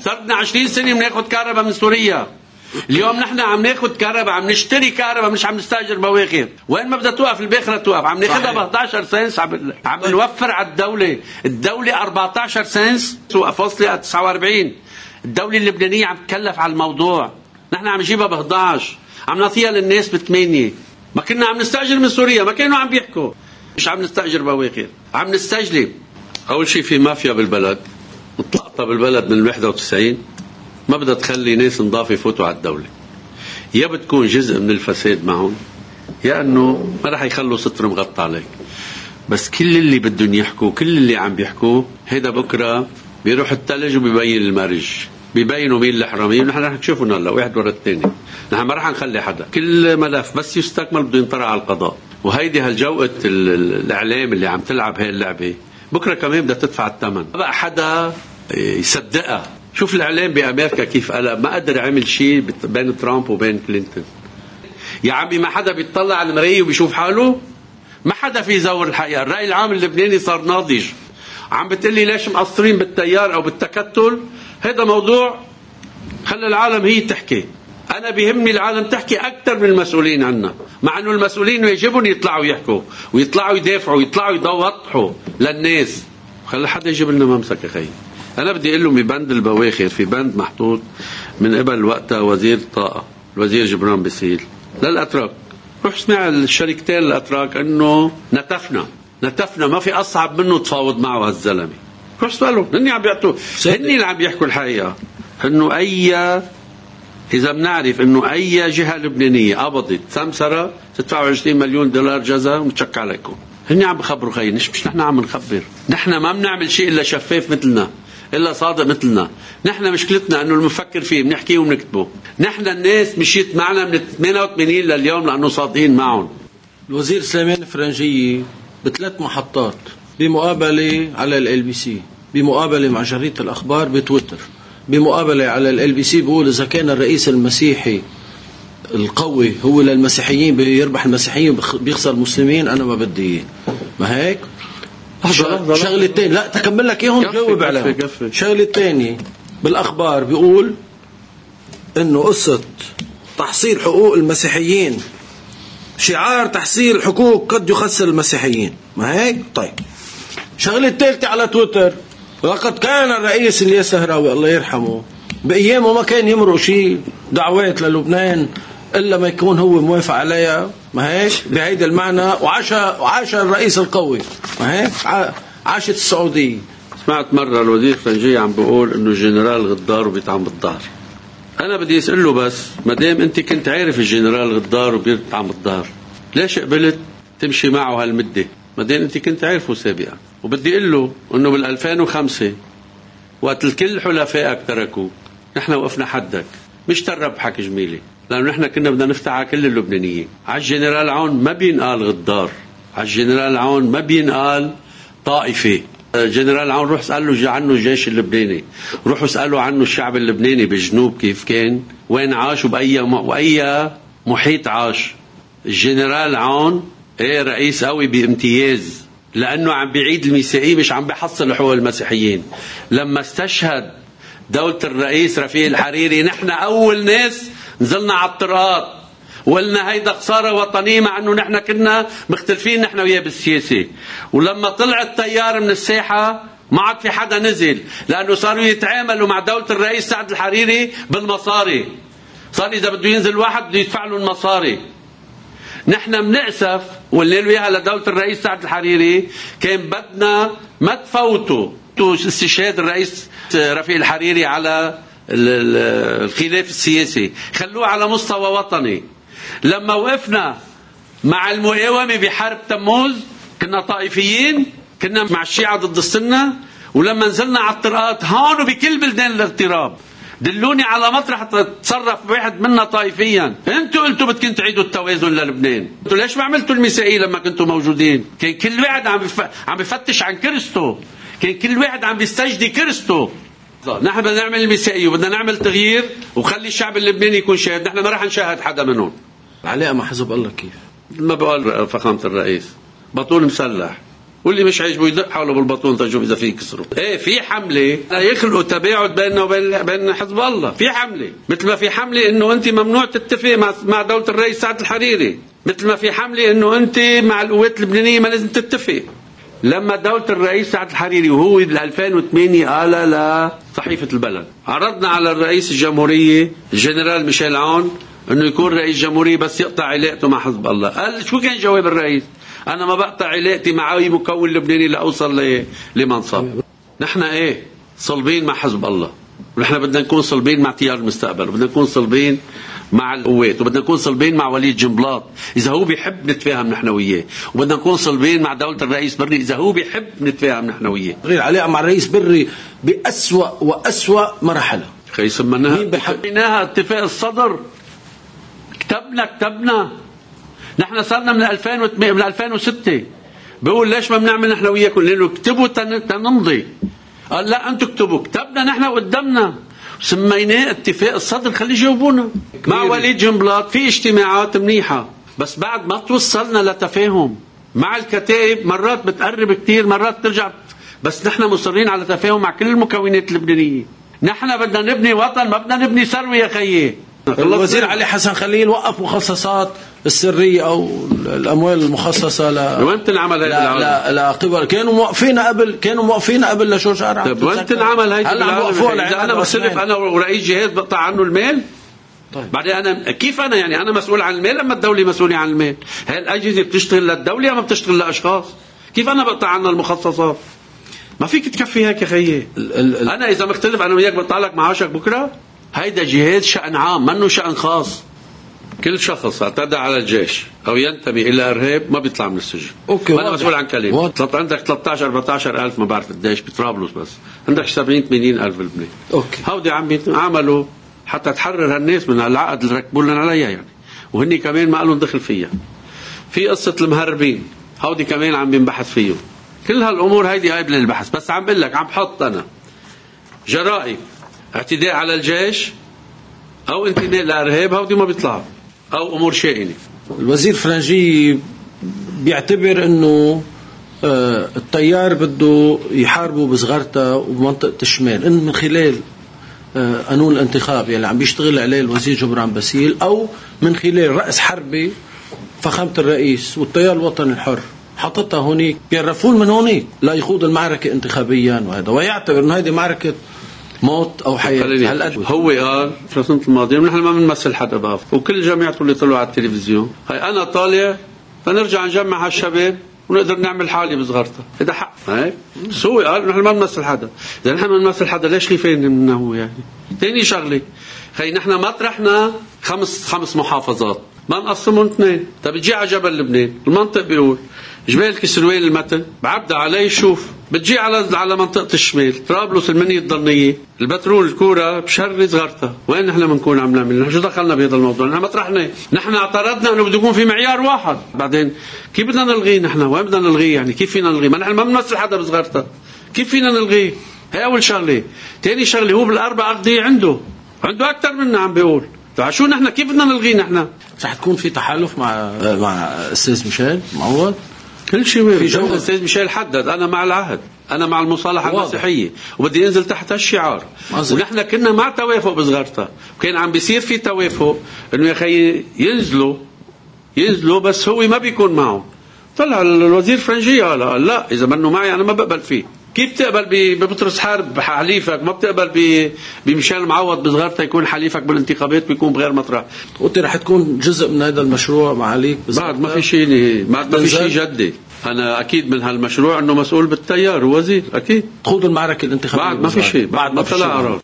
صرنا 20 سنة بناخد كهرباء من سوريا. اليوم نحن عم ناخد كهرباء، عم نشتري كهرباء، مش عم نستاجر بواخر. وين ما بدها توقف الباخرة توقف. عم ناخدها ب 11 سنس، عم نوفر على الدولة 14 سنس فاصلة 49. الدولة اللبنانية عم تكلف على الموضوع، نحن عم نجيبها ب 11، عم نعطيها للناس ب8. ما كنا عم نستأجر من سوريا، ما كانوا عم بيحكوا مش عم نستأجر بواخر، عم نستجلب. أول شيء في مافيا بالبلد مطلقطة بالبلد من 91، ما بدها تخلي ناس نضاف يفوتوا على الدولة. يا بتكون جزء من الفساد معهم، يا أنه ما رح يخلوا ستر مغطى عليك. بس كل اللي بدهم يحكوا، كل اللي عم بيحكوه هيدا بكرة بيروح التلج وبيبين المرج، بيبينوا مين الحراميين. ونحن رح نشوفهم هلا واحد ورا الثاني. نحن ما رح نخلي حدا، كل ملف بس يستكمل بده ينطرح على القضاء. وهيدي هالجوقة الإعلام اللي عم تلعب هاي اللعبة بكرة كمان بدها تدفع الثمن. ما بقى حدا يصدقها. شوف الإعلام بأمريكا كيف قلب، ما قدر يعمل شيء بين ترامب وبين كلينتون. يا عمي ما حدا بيطلع على المراية وبيشوف حاله، ما حدا في يزور الحقيقة. الرأي العام اللبناني صار ناضج. عم بتقلي ليش مقصرين بالتيار أو بالتكتل؟ هذا موضوع خلي العالم هي تحكي. أنا بيهمني العالم تحكي أكثر من المسؤولين عنا، مع أنه المسؤولين يجبون يطلعوا يحكوا ويطلعوا يدافعوا ويطلعوا يوضحوا للناس. خلي حدا يجيب لنا ممسك يا خي. أنا بدي أقول لهم ببند البواخر، في بند محطوط من قبل وقتها وزير الطاقة الوزير جبران باسيل للأتراك. روح اسمع الشركتين الأتراك أنه نتفنا ما في أصعب منه تفاوض معه هالزلمة. روح اسألوا، هني عم بيعطوا، هني اللي عم بيحكوا الحقيقة. أنه إذا بنعرف أنه أي جهة لبنانية قبضت سمسرة تدفعوا 20 مليون دولار جزاء ومتشك عليكم. هني عم بخبروا خي، مش نحن عم نخبر. نحن ما بنعمل شيء إلا شفاف مثلنا، إلا صادق مثلنا. نحن مشكلتنا أنه المفكر فيه بنحكيه وبنكتبه. نحن الناس مشيت معنا من 88 لليوم لأنه صادقين معهم. الوزير سليمان فرنجية ب3 محطات، بمقابلة على LBC، بمقابلة مع جريدة الأخبار بتويتر، بمقابلة على LBC بيقول إذا كان الرئيس المسيحي القوي هو للمسيحيين بيربح المسيحيين بيخسر المسلمين، أنا ما بدي. ما هيك؟ شغلة تاني، لا تكمل لك إياهم جاوب عليهم. شغلة تاني بالأخبار بيقول إنه قصة تحصيل حقوق المسيحيين، شعار تحصيل حقوق قد يخسر المسيحيين. ما هيك؟ طيب شغلة تالتة على تويتر، لقد كان الرئيس الياس السهراوي الله يرحمه بأيامه ما كان يمرق شيء دعوات للبنان إلا ما يكون هو موافق عليها. ما هيك؟ بهيدا المعنى. وعاش الرئيس القوي. ما هيك؟ عاشت السعودية. سمعت مرة الوزير فرنجية عم بقول إنه الجنرال غدار وبيطعم بالدار. أنا بدي أسأله بس مادام أنت كنت عارف الجنرال غدار وبيطعم بالدار، ليش قبلت تمشي معه هالمدة مادام أنت كنت عارفه سابقا؟ وبدي أقول له إنه بال2005 وقت الكل حلفائك تركوا، نحن وقفنا حدك، مش تربحك جميلة، لأنه نحن كنا بدنا نفتح على كل اللبنانيين. على الجنرال عون ما بينقال غدار، على الجنرال عون ما بينقال طائفة. جنرال عون روح اسأله عنه الجيش اللبناني، روح اسأله عنه الشعب اللبناني بالجنوب كيف كان، وين عاش وأي محيط عاش. الجنرال عون رئيس قوي بامتياز، لأنه عم بيعيد الميثاقية، مش عم بيحصل حقوق المسيحيين. لما استشهد دولة الرئيس رفيق الحريري نحن أول ناس نزلنا على الطرقات وقلنا هيدا خسارة وطنية، مع أنه نحن كنا مختلفين نحن وياه بالسياسة. ولما طلع التيار من الساحة ما عاد في حدا نزل، لأنه صاروا يتعاملوا مع دولة الرئيس سعد الحريري بالمصاري. صار إذا بده ينزل واحد بده يدفع له المصاري. نحن بنأسف والليل وياها لدولة الرئيس سعد الحريري كان بدنا ما تفوتوا استشهاد الرئيس رفيق الحريري على الخلاف السياسي، خلوه على مستوى وطني. لما وقفنا مع المقاومة بحرب تموز كنا طائفيين، كنا مع الشيعة ضد السنة. ولما نزلنا على الطرقات هون وبكل بلدان الاغتراب دلوني على مطرح تصرف واحد منا طائفيا. انتوا قلتوا بدكم تعيدوا التوازن للبنان، انتوا ليش ما عملتوا الميثاقية لما كنتوا موجودين؟ كان كل واحد عم بفتش عن كرسته، كان كل واحد عم بيستجدي كرسته. نحن بدنا نعمل الميثاقية وبدنا نعمل تغيير وخلي الشعب اللبناني يكون شاهد. نحن ما راح نشاهد حدا منهم. العلاقة مع حزب الله كيف؟ ما بقول فخامة الرئيس بطول مسلح، واللي مش عاجبه يدق حاله بالبطون تشوف اذا في يكسره. ايه في حمله يخلقوا تباعد بيننا وبين حزب الله. في حمله مثل ما في حمله انه انت ممنوع تتفق مع دوله الرئيس سعد الحريري، مثل ما في حمله انه انت مع القوات اللبنانيه ما لازم تتفق. لما دولة الرئيس سعد الحريري وهو بال 2008 قال لصحيفة البلد عرضنا على الرئيس الجمهورية الجنرال ميشيل عون انه يكون رئيس جمهورية بس يقطع علاقته مع حزب الله. قال شو كان جواب الرئيس؟ انا ما بقطع علاقتي مع اي مكون لبناني لاوصل لمنصب. نحن ايه صلبين مع حزب الله، ونحن بدنا نكون صلبين مع تيار المستقبل، وبدنا نكون صلبين مع القوات، وبدنا نكون صلبين مع وليد جنبلاط اذا هو بيحب نتفاهم نحن وياه، وبدنا نكون صلبين مع دولة الرئيس بري اذا هو بيحب نتفاهم نحن وياه. غير علاقه مع الرئيس بري بأسوأ وأسوأ مرحله. خي سميناها اتفاق الصدر. كتبنا نحن صرنا من 2006 بقول ليش ما بنعمل نحن وياكم؟ لانه اكتبوا تنمضي. قال لا انتم اكتبوا. كتبنا نحن قدامنا سميناه اتفاق الصدر. خلي يجاوبونا. مع وليد جنبلاط في اجتماعات منيحة بس بعد ما توصلنا لتفاهم. مع الكتائب مرات بتقرب كتير مرات ترجع، بس نحن مصرين على تفاهم مع كل المكونات اللبنانية. نحن بدنا نبني وطن ما بدنا نبني ثروة يا خيي. الوزير علي حسن خليل وقف مخصصات السرية أو الأموال المخصصة وين تنعمل هيدا لا قبل كانوا موقفين قبل لجورج أرعب. طيب وين تنعمل هيدا إذا أنا بصرف أنا ورئيس جهاز بقطع عنه المال؟ طيب. بعدين أنا كيف أنا يعني أنا مسؤول عن المال أما الدولة مسؤولة عن المال؟ هاي الأجهزة بتشتغل للدولة أما بتشتغل لأشخاص؟ كيف أنا بقطع عنها المخصصات؟ ما فيك تكفي هيك يا خيي. أنا إذا مختلف أنا وياك بقطع لك معاشك بكرة. هيدا جهاز شأن عام منه شأن خاص. كل شخص اعتدى على الجيش أو ينتمي إلى إرهاب ما بيطلع من السجن. أنا مسؤول عن كلمة. عندك 13-14 ألف ما بعرف قديش بطرابلس، بس عندك 70-80 ألف بلبنان. هودي عم عملوا حتى تحرر هالناس من العقد اللي ركبوا لنا عليها يعني، وهني كمان ما قالوا دخل فيها. في قصة المهربين هودي كمان عم بنبحث فيه. كل هالأمور هيدي قابلة للبحث، بس عم بقول لك عم بحط أنا جرائم اعتداء على الجيش أو انتماء لإرهاب هودي ما بيطلعوا، أو أمور شائنة. الوزير فرنجي بيعتبر أنه التيار بده يحاربه بصغرته وبمنطقة الشمال، إن من خلال قانون الانتخاب يعني عم بيشتغل عليه الوزير جبران باسيل، أو من خلال رأس حربي فخامة الرئيس والتيار الوطني الحر حطتها هونيك بيعرفون من هونيك لا يخوض المعركة انتخابيا وهذا، ويعتبر أن هذه معركة موت أو حياة. هو قال في السنة الماضية نحن ما بنمثل حدا بقى، وكل جماعته اللي طلعوا على التلفزيون هاي أنا طالع فنرجع نجمع هالشباب ونقدر نعمل حالي بصغرتها. هذا حق. هاي هو قال نحن ما بنمثل حدا. إذا نحن ما بنمثل حدا ليش خايفين منه هو يعني؟ تاني شغلة خي نحن ما طرحنا خمس محافظات ما نقسمهم 2. طب بتجي على جبل لبنان المنطق بيقول جبال كسروان المتن بعبدة علي شوف، بتجي على منطقة الشمال طرابلس المنية الضنية البترول الكورة بشر صغرتها. وين نحن بنكون عم نعمل؟ نحن شو دخلنا بهذا الموضوع؟ نحن ما طرحنا. نحن اعترضنا انه بده يكون في معيار واحد. بعدين كيف بدنا نلغيه؟ نحن وين بدنا نلغيه يعني؟ كيف فينا نلغيه؟ ما نحن ما بنمثل حدا بصغرتها. كيف فينا نلغيه؟ هي اول شغله. ثاني شغله هو بالاربع ارضيه عنده اكثر منا عم بيقول. فشو نحن كيف بدنا نلغيه؟ نحن رح تكون في تحالف مع استاذ ميشيل معوض كل شيء في جو. الاستاذ ميشيل حدد انا مع العهد، انا مع المصالحه المسيحيه وبدي انزل تحت هالشعار. ونحن كنا مع توافق بصغرتها، وكان عم بيصير في توافق انه يا اخي ينزلوا بس هو ما بيكون معه. طلع الوزير فرنجي قال لا اذا منه معي انا ما بقبل فيه. كيف تقبل ببطرس حرب حليفك؟ ما بتقبل بميشيل معوض بصغرتها يكون حليفك بالانتخابات بيكون بغير مطرح. قلت رح تكون جزء من هذا المشروع معاليك بعد ما في شيء جدي. أنا أكيد من هالمشروع أنه مسؤول بالتيار ووزير أكيد تخوض المعركة الانتخابية بعد ما في شيء بعد ما طلع قرار.